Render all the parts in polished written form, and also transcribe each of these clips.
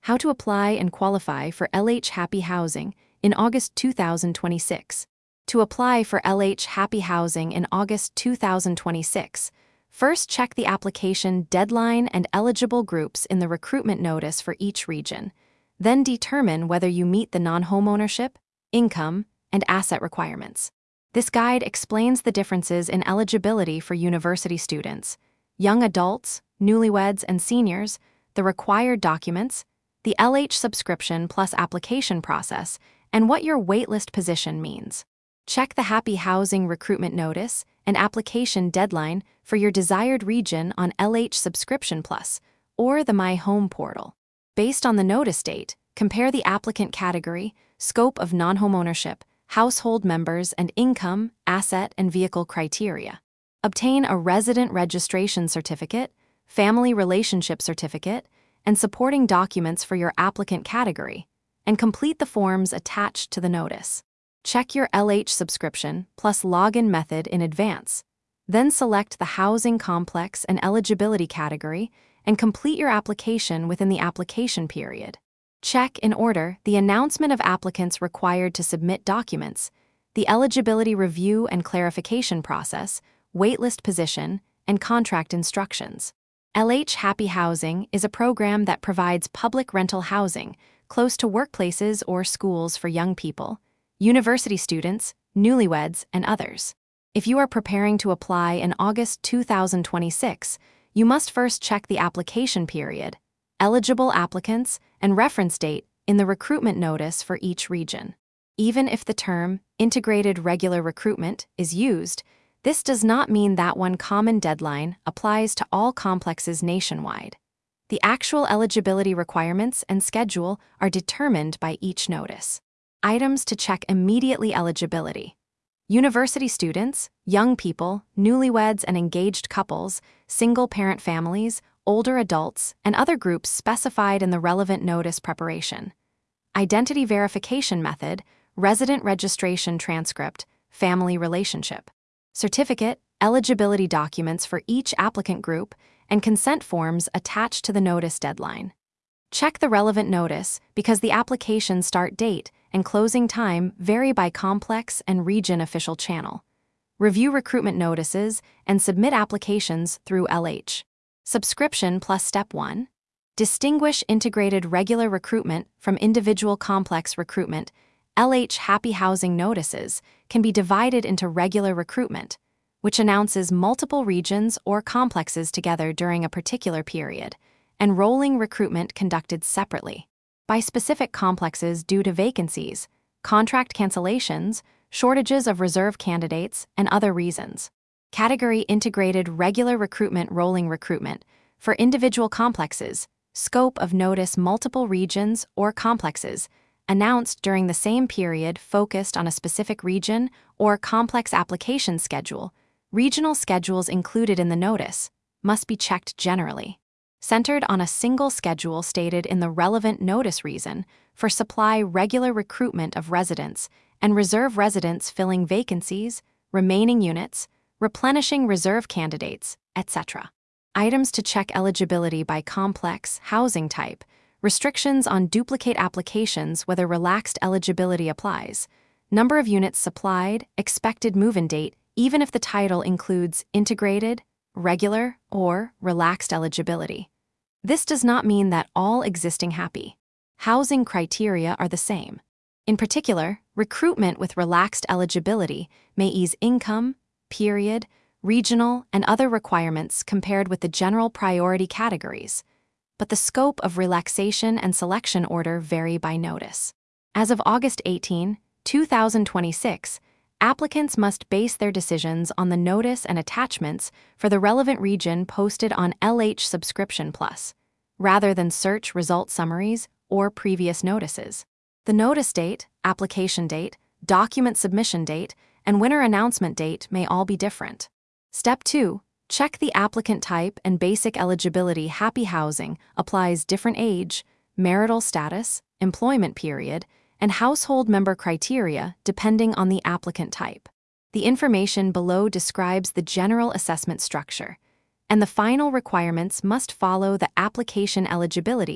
How to apply and qualify for LH Happy Housing in August 2026. To apply for LH Happy Housing in August 2026, first check the application deadline and eligible groups in the recruitment notice for each region. Then determine whether you meet the non-homeownership, income, and asset requirements. This guide explains the differences in eligibility for university students, young adults, newlyweds, and seniors, the required documents, the LH subscription plus application process, and what your waitlist position means. Check the Happy Housing recruitment notice and application deadline for your desired region on LH Subscription Plus or the My Home portal. Based on the notice date, compare the applicant category, scope of non-homeownership, household members, and income, asset, and vehicle criteria. Obtain a resident registration certificate, family relationship certificate, and supporting documents for your applicant category, and complete the forms attached to the notice. Check your LH subscription plus login method in advance. Then select the housing complex and eligibility category and complete your application within the application period. Check, in order, the announcement of applicants required to submit documents, the eligibility review and clarification process, waitlist position, and contract instructions. LH Happy Housing is a program that provides public rental housing close to workplaces or schools for young people, university students, newlyweds, and others. If you are preparing to apply in August 2026, you must first check the application period, eligible applicants, and reference date in the recruitment notice for each region. Even if the term integrated regular recruitment is used, this does not mean that one common deadline applies to all complexes nationwide. The actual eligibility requirements and schedule are determined by each notice. Items to check immediately: eligibility. University students, young people, newlyweds and engaged couples, single-parent families, older adults, and other groups specified in the relevant notice preparation. Identity verification method, resident registration transcript, family relationship. Certificate, eligibility documents for each applicant group, and consent forms attached to the notice deadline. Check the relevant notice because the application start date and closing time vary by complex and region official channel. Review recruitment notices and submit applications through LH Subscription Plus. Step 1. Distinguish integrated regular recruitment from individual complex recruitment. LH Happy Housing notices can be divided into regular recruitment, which announces multiple regions or complexes together during a particular period, and rolling recruitment conducted separately by specific complexes due to vacancies, contract cancellations, shortages of reserve candidates, and other reasons. Category integrated regular recruitment. Rolling recruitment for individual complexes, scope of notice: multiple regions or complexes announced during the same period focused on a specific region or complex. Application schedule. Regional schedules included in the notice must be checked generally. Centered on a single schedule stated in the relevant notice reason for supply regular recruitment of residents and reserve residents filling vacancies, remaining units, replenishing reserve candidates, etc. Items to check: eligibility by complex, housing type, restrictions on duplicate applications, whether relaxed eligibility applies, number of units supplied, expected move-in date, even if the title includes integrated, regular, or relaxed eligibility. This does not mean that all existing happy housing criteria are the same. In particular, recruitment with relaxed eligibility may ease income, period, regional, and other requirements compared with the general priority categories, but the scope of relaxation and selection order vary by notice. As of August 18, 2026, applicants must base their decisions on the notice and attachments for the relevant region posted on LH Subscription Plus, rather than search result summaries or previous notices. The notice date, application date, document submission date, and winner announcement date may all be different. Step 2. Check the applicant type and basic eligibility. Happy Housing applies different age, marital status, employment period, and household member criteria depending on the applicant type. The information below describes the general assessment structure, and the final requirements must follow the application eligibility,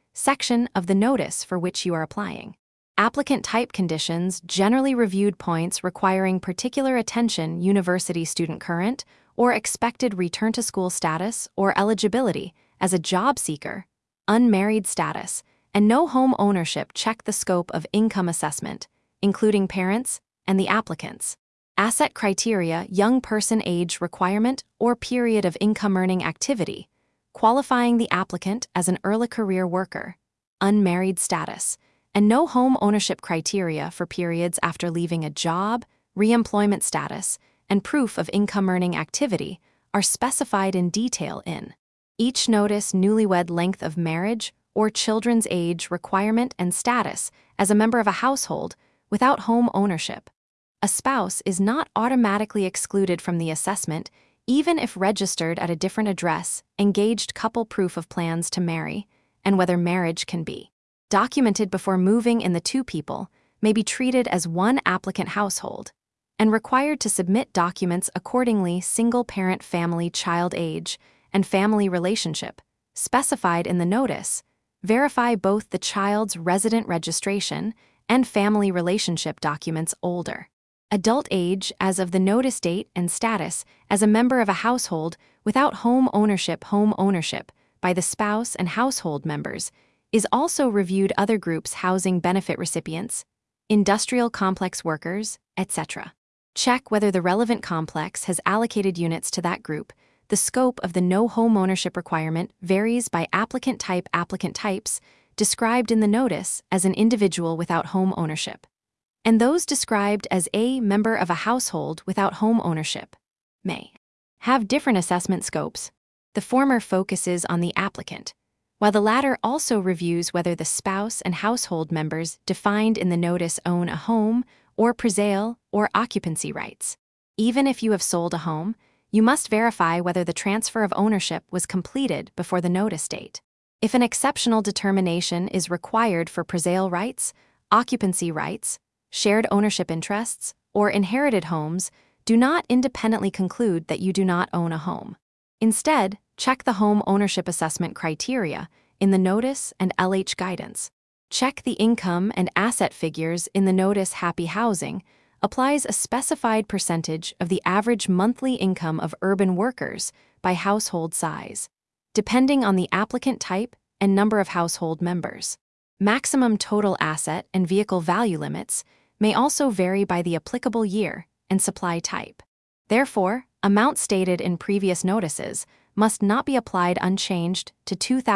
section of the notice for which you are applying. Applicant type conditions generally reviewed points requiring particular attention: university student current or expected return to school status or eligibility as a job seeker, unmarried status, and no home ownership. Check the scope of income assessment, including parents and the applicants. Asset criteria: young person age requirement or period of income earning activity, qualifying the applicant as an early career worker, unmarried status, and no home ownership criteria for periods after leaving a job, reemployment status, and proof of income earning activity are specified in detail in each notice. Newlywed length of marriage or children's age requirement and status as a member of a household without home ownership. A spouse is not automatically excluded from the assessment, even if registered at a different address. Engaged couple: proof of plans to marry and whether marriage can be documented before moving in. The two people may be treated as one applicant household and required to submit documents accordingly. Single parent: family, child age, and family relationship specified in the notice. Verify both the child's resident registration and family relationship documents. Older adult age as of the notice date and status as a member of a household without home ownership. Home ownership by the spouse and household members is also reviewed. Other groups: housing benefit recipients, industrial complex workers, etc. Check whether the relevant complex has allocated units to that group. The scope of the no home ownership requirement varies by applicant type. Applicant types described in the notice as an individual without home ownership, and those described as a member of a household without home ownership, may have different assessment scopes. The former focuses on the applicant, while the latter also reviews whether the spouse and household members defined in the notice own a home or presale or occupancy rights. Even if you have sold a home, you must verify whether the transfer of ownership was completed before the notice date. If an exceptional determination is required for presale rights, occupancy rights, shared ownership interests, or inherited homes, do not independently conclude that you do not own a home. Instead, check the home ownership assessment criteria in the notice and LH guidance. Check the income and asset figures in the notice. Happy Housing applies a specified percentage of the average monthly income of urban workers by household size, depending on the applicant type and number of household members. Maximum total asset and vehicle value limits may also vary by the applicable year and supply type. Therefore, amounts stated in previous notices must not be applied unchanged to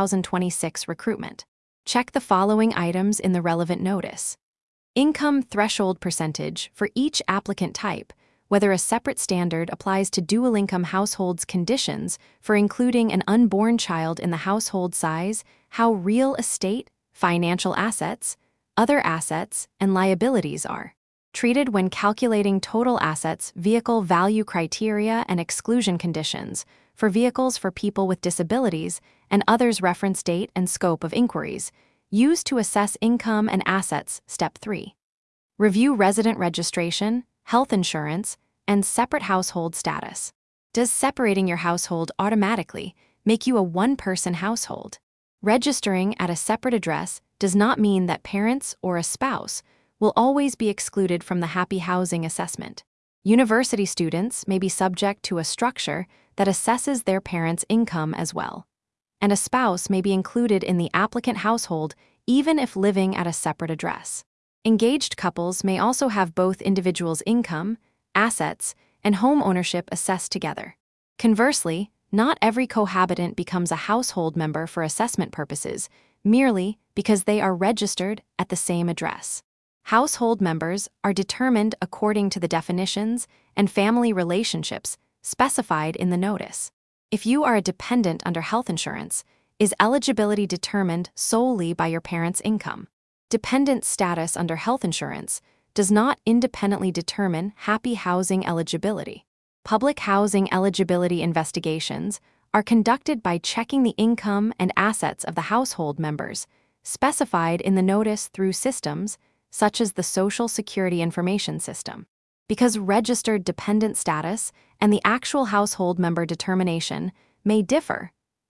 2026 recruitment. Check the following items in the relevant notice. Income threshold percentage for each applicant type, whether a separate standard applies to dual income households. Conditions for including an unborn child in the household size. How real estate, financial assets, other assets, and liabilities are treated when calculating total assets. Vehicle value criteria and exclusion conditions for vehicles for people with disabilities and others. Reference date and scope of inquiries used to assess income and assets. Step 3. Review resident registration, health insurance, and separate household status. Does separating your household automatically make you a one-person household? Registering at a separate address does not mean that parents or a spouse will always be excluded from the Happy Housing assessment. University students may be subject to a structure that assesses their parents' income as well, and a spouse may be included in the applicant household even if living at a separate address. Engaged couples may also have both individuals' income, assets, and home ownership assessed together. Conversely, not every cohabitant becomes a household member for assessment purposes merely because they are registered at the same address. Household members are determined according to the definitions and family relationships specified in the notice. If you are a dependent under health insurance, is eligibility determined solely by your parents' income? Dependent status under health insurance does not independently determine Happy Housing eligibility. Public housing eligibility investigations are conducted by checking the income and assets of the household members specified in the notice through systems such as the Social Security Information System. Because registered dependent status and the actual household member determination may differ,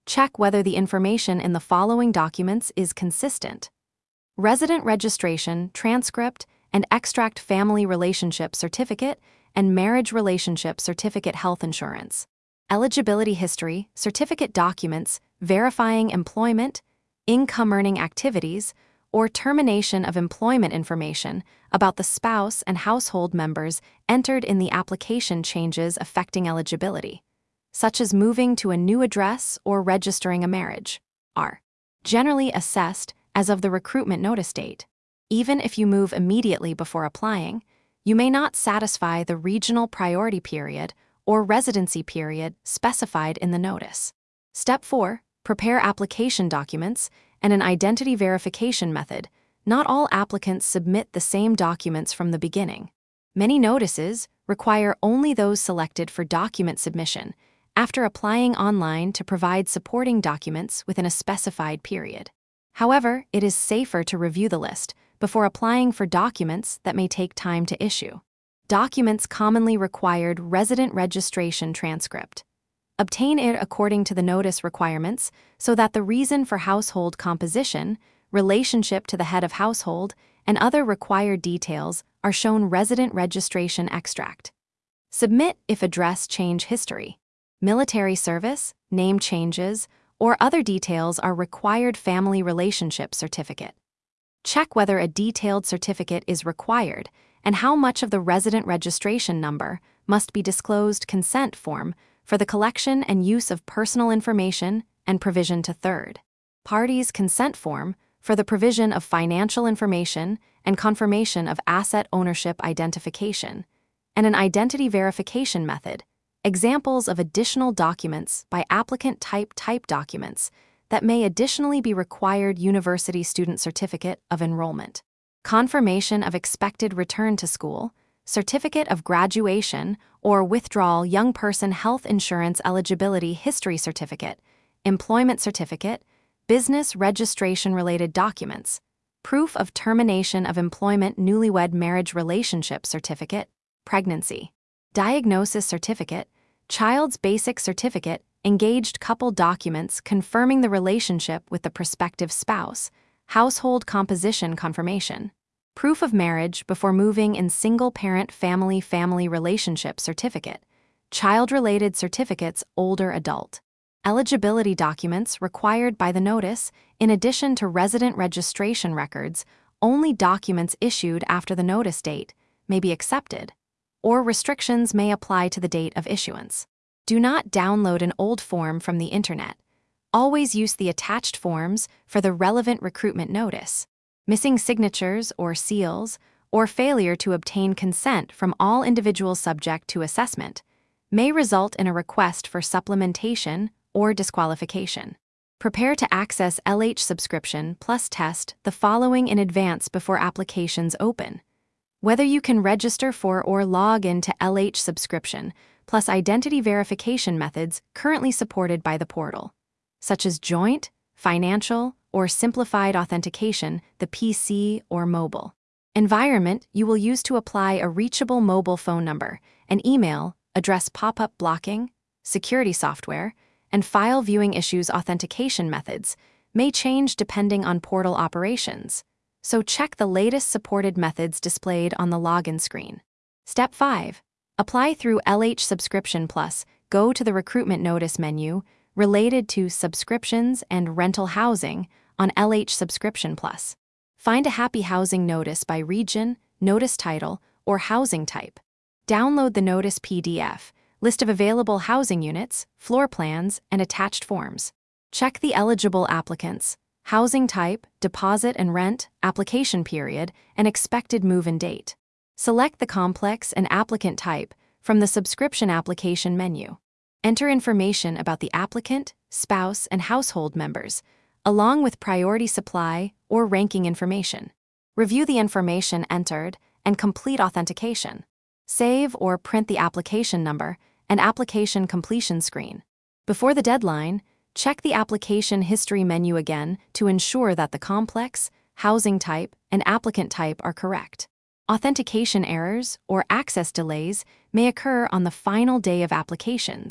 Check whether the information in the following documents is consistent. Resident registration, transcript, and extract family relationship certificate and marriage relationship certificate health insurance. Eligibility history, certificate documents verifying employment, income earning activities, or termination of employment information about the spouse and household members entered in the application changes affecting eligibility, such as moving to a new address or registering a marriage, are generally assessed as of the recruitment notice date. Even if you move immediately before applying, you may not satisfy the regional priority period or residency period specified in the notice. Step 4. Prepare application documents and an identity verification method. Not all applicants submit the same documents from the beginning. Many notices require only those selected for document submission after applying online to provide supporting documents within a specified period. However, it is safer to review the list before applying for documents that may take time to issue. Documents commonly required: resident registration transcript. Obtain it according to the notice requirements so that the reason for household composition, relationship to the head of household, and other required details are shown. Resident registration extract. Submit if address change history, military service, name changes, or other details are required. Family relationship certificate. Check whether a detailed certificate is required and how much of the resident registration number must be disclosed. Consent form for the collection and use of personal information and provision to third parties. Consent form for the provision of financial information and confirmation of asset ownership identification, and an identity verification method. Examples of additional documents by applicant: type documents that may additionally be required: university student certificate of enrollment, confirmation of expected return to school, certificate of graduation or withdrawal, young person health insurance eligibility history certificate, employment certificate, business registration related documents, proof of termination of employment, newlywed marriage relationship certificate, pregnancy, diagnosis certificate, child's basic certificate, engaged couple documents confirming the relationship with the prospective spouse, household composition confirmation, proof of marriage before moving in, single-parent family relationship certificate, child-related certificates, older adult. Eligibility documents required by the notice. In addition to resident registration records, only documents issued after the notice date may be accepted, or restrictions may apply to the date of issuance. Do not download an old form from the internet. Always use the attached forms for the relevant recruitment notice. Missing signatures or seals, or failure to obtain consent from all individuals subject to assessment may result in a request for supplementation or disqualification. Prepare to access LH Subscription Plus. Test the following in advance before applications open. Whether you can register for or log in to LH Subscription Plus identity verification methods currently supported by the portal, such as joint, financial, or simplified authentication, the PC or mobile environment you will use to apply. A reachable mobile phone number, an email address, pop-up blocking, security software, and file viewing issues. Authentication methods may change depending on portal operations, so check the latest supported methods displayed on the login screen. Step 5. Apply through LH Subscription Plus. Go to the recruitment notice menu related to subscriptions and rental housing on LH Subscription Plus. Find a happy housing notice by region, notice title, or housing type. Download the notice PDF, list of available housing units, floor plans, and attached forms. Check the eligible applicants, housing type, deposit and rent, application period, and expected move-in date. Select the complex and applicant type from the subscription application menu. Enter information about the applicant, spouse, and household members, along with priority supply or ranking information. Review the information entered and complete authentication. Save or print the application number and application completion screen. Before the deadline, check the application history menu again to ensure that the complex, housing type, and applicant type are correct. Authentication errors or access delays may occur on the final day of applications,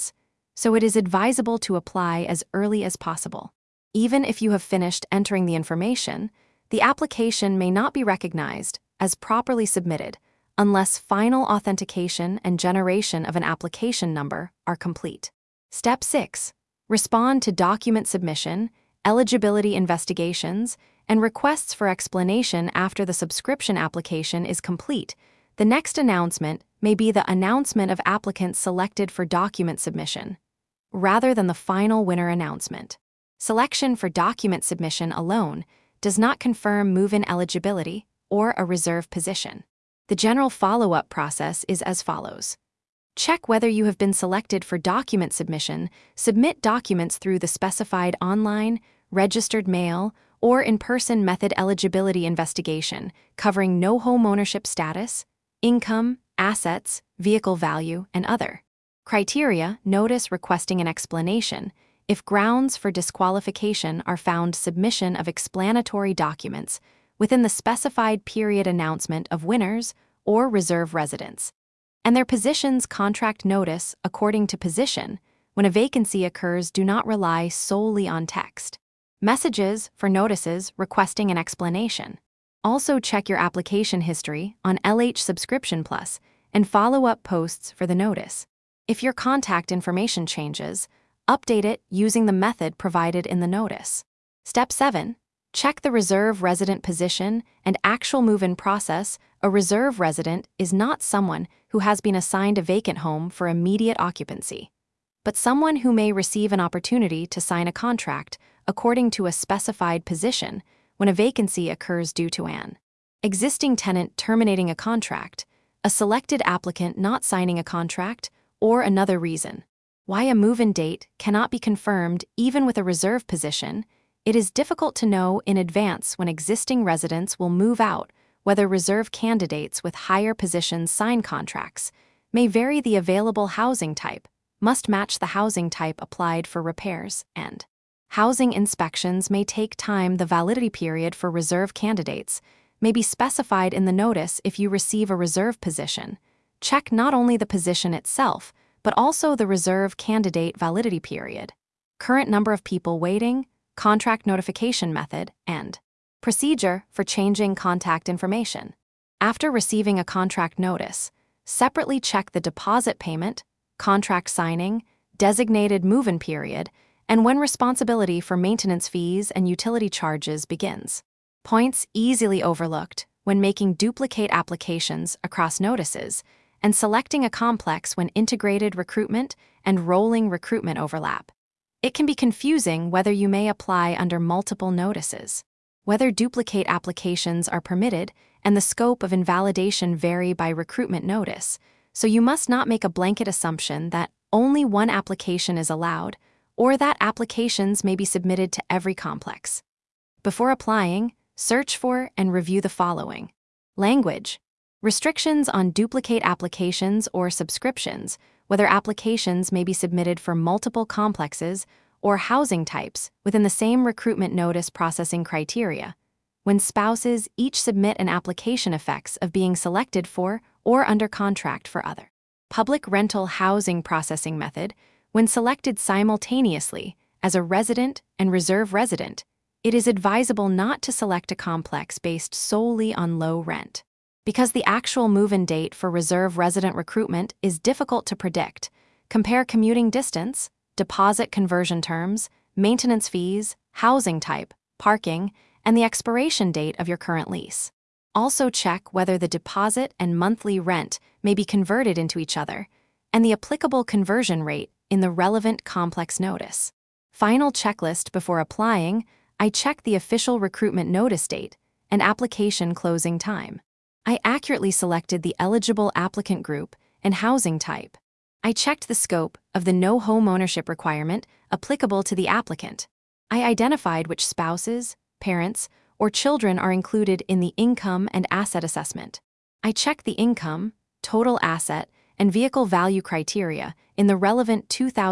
so it is advisable to apply as early as possible. Even if you have finished entering the information, the application may not be recognized as properly submitted unless final authentication and generation of an application number are complete. Step 6. Respond to document submission, eligibility investigations, and requests for explanation after the subscription application is complete. The next announcement may be the announcement of applicants selected for document submission, rather than the final winner announcement. Selection for document submission alone does not confirm move-in eligibility or a reserve position. The general follow-up process is as follows. Check whether you have been selected for document submission. Submit documents through the specified online, registered mail, or in-person method eligibility investigation covering no homeownership status, income, assets, vehicle value, and other criteria. Notice requesting an explanation. If grounds for disqualification are found, submission of explanatory documents within the specified period, announcement of winners or reserve residents, and their positions. Contract notice according to position. When a vacancy occurs, do not rely solely on text messages for notices requesting an explanation. Also check your application history on LH Subscription Plus and follow-up posts for the notice. If your contact information changes, update it using the method provided in the notice. Step 7. Check the reserve resident position and actual move-in process. A reserve resident is not someone who has been assigned a vacant home for immediate occupancy, but someone who may receive an opportunity to sign a contract according to a specified position when a vacancy occurs due to an existing tenant terminating a contract, a selected applicant not signing a contract, or another reason. Why a move-in date cannot be confirmed even with a reserve position. It is difficult to know in advance when existing residents will move out. Whether reserve candidates with higher positions sign contracts may vary. The available housing type must match the housing type applied for repairs, and housing inspections may take time. The validity period for reserve candidates may be specified in the notice. If you receive a reserve position, check not only the position itself, but also the reserve candidate validity period, current number of people waiting, contract notification method, and procedure for changing contact information. After receiving a contract notice, separately check the deposit payment, contract signing, designated move-in period, and when responsibility for maintenance fees and utility charges begins. Points easily overlooked when making duplicate applications across notices and selecting a complex when integrated recruitment and rolling recruitment overlap. It can be confusing whether you may apply under multiple notices, whether duplicate applications are permitted, and the scope of invalidation vary by recruitment notice, so you must not make a blanket assumption that only one application is allowed or that applications may be submitted to every complex. Before applying, search for and review the following. Language. Restrictions on duplicate applications or subscriptions, whether applications may be submitted for multiple complexes or housing types within the same recruitment notice. Processing criteria. When spouses each submit an application, effects of being selected for or under contract for other public rental housing. Processing method. When selected simultaneously as a resident and reserve resident, it is advisable not to select a complex based solely on low rent, because the actual move-in date for reserve resident recruitment is difficult to predict. Compare commuting distance, deposit conversion terms, maintenance fees, housing type, parking, and the expiration date of your current lease. Also check whether the deposit and monthly rent may be converted into each other, and the applicable conversion rate in the relevant complex notice. Final checklist before applying. I check the official recruitment notice date and application closing time. I accurately selected the eligible applicant group and housing type. I checked the scope of the no home ownership requirement applicable to the applicant. I identified which spouses, parents, or children are included in the income and asset assessment. I checked the income, total asset, and vehicle value criteria in the relevant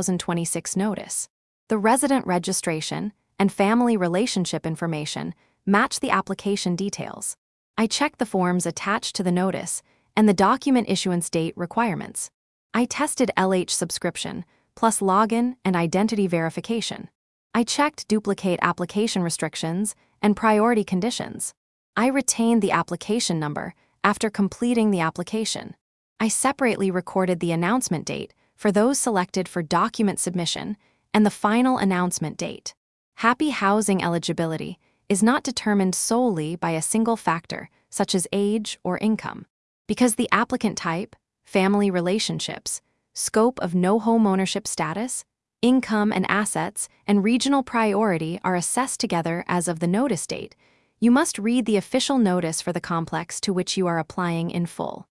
2026 notice. The resident registration and family relationship information match the application details. I checked the forms attached to the notice and the document issuance date requirements. I tested LH Subscription plus login and identity verification. I checked duplicate application restrictions and priority conditions. I retained the application number after completing the application. I separately recorded the announcement date for those selected for document submission and the final announcement date. Happy housing eligibility is not determined solely by a single factor, such as age or income, because the applicant type, family relationships, scope of no homeownership status, income and assets, and regional priority are assessed together as of the notice date. You must read the official notice for the complex to which you are applying in full.